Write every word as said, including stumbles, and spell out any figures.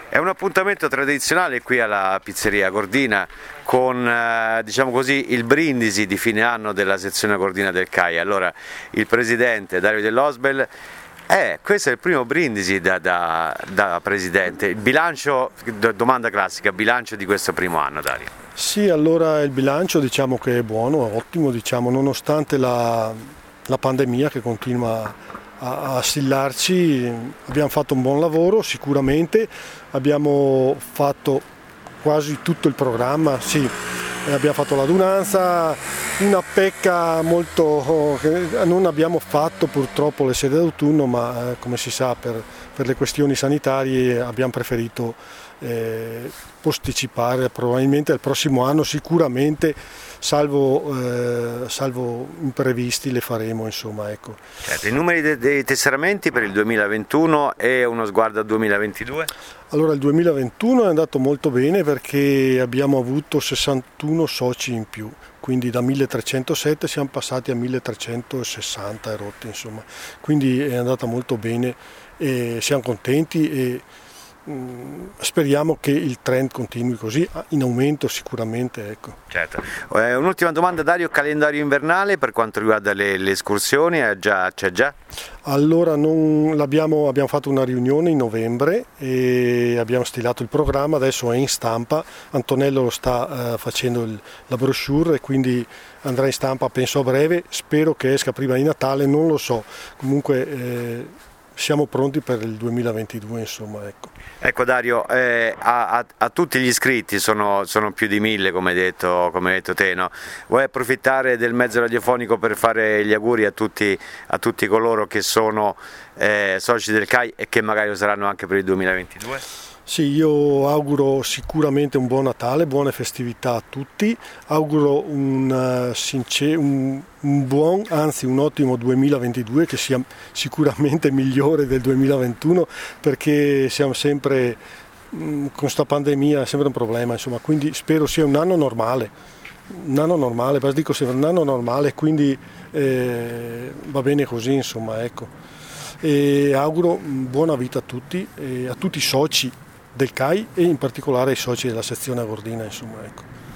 È un appuntamento tradizionale qui alla Pizzeria Gordina con eh, diciamo così, il brindisi di fine anno della sezione Gordina del C A I. Allora il presidente Dario Dell'Osbel, eh, questo è il primo brindisi da, da, da presidente. Il bilancio, domanda classica, bilancio di questo primo anno, Dario? Sì, allora il bilancio diciamo che è buono, è ottimo, diciamo, nonostante la, la pandemia che continua a assillarci. Abbiamo fatto un buon lavoro sicuramente, abbiamo fatto quasi tutto il programma, sì, abbiamo fatto l'adunanza, una pecca molto che non abbiamo fatto purtroppo le sedute d'autunno, ma eh, come si sa per, per le questioni sanitarie abbiamo preferito eh, posticipare, probabilmente al prossimo anno sicuramente, salvo, eh, salvo imprevisti, le faremo, insomma, ecco. Certo, i numeri de- dei tesseramenti per il duemilaventuno e uno sguardo al duemilaventidue? Allora il duemilaventuno è andato molto bene perché abbiamo avuto sessantuno soci in più, quindi da milletrecentosette siamo passati a milletrecentosessanta e rotti, insomma, quindi è andata molto bene e siamo contenti e speriamo che il trend continui così, in aumento sicuramente, ecco. Certo. Eh, un'ultima domanda, Dario, calendario invernale per quanto riguarda le, le escursioni, è già, c'è già? Allora non l'abbiamo, abbiamo fatto una riunione in novembre e abbiamo stilato il programma, adesso è in stampa, Antonello lo sta uh, facendo il, la brochure e quindi andrà in stampa penso a breve, spero che esca prima di Natale, non lo so, comunque eh, siamo pronti per il duemilaventidue, insomma, ecco. Ecco Dario, eh, a, a, a tutti gli iscritti, sono, sono più di mille come hai detto, come hai detto te, no? Vuoi approfittare del mezzo radiofonico per fare gli auguri a tutti, a tutti coloro che sono eh, soci del C A I e che magari lo saranno anche per il duemilaventidue? Sì, io auguro sicuramente un buon Natale, buone festività a tutti, auguro un, uh, sincer- un, un buon, anzi un ottimo duemilaventidue che sia sicuramente migliore del duemilaventuno perché siamo sempre, mh, con sta pandemia è sempre un problema, insomma, quindi spero sia un anno normale, un anno normale, dico sempre un anno normale, quindi eh, va bene così, insomma, ecco. E auguro buona vita a tutti, e a tutti i soci del C A I e in particolare ai soci della sezione Gordina, insomma, ecco.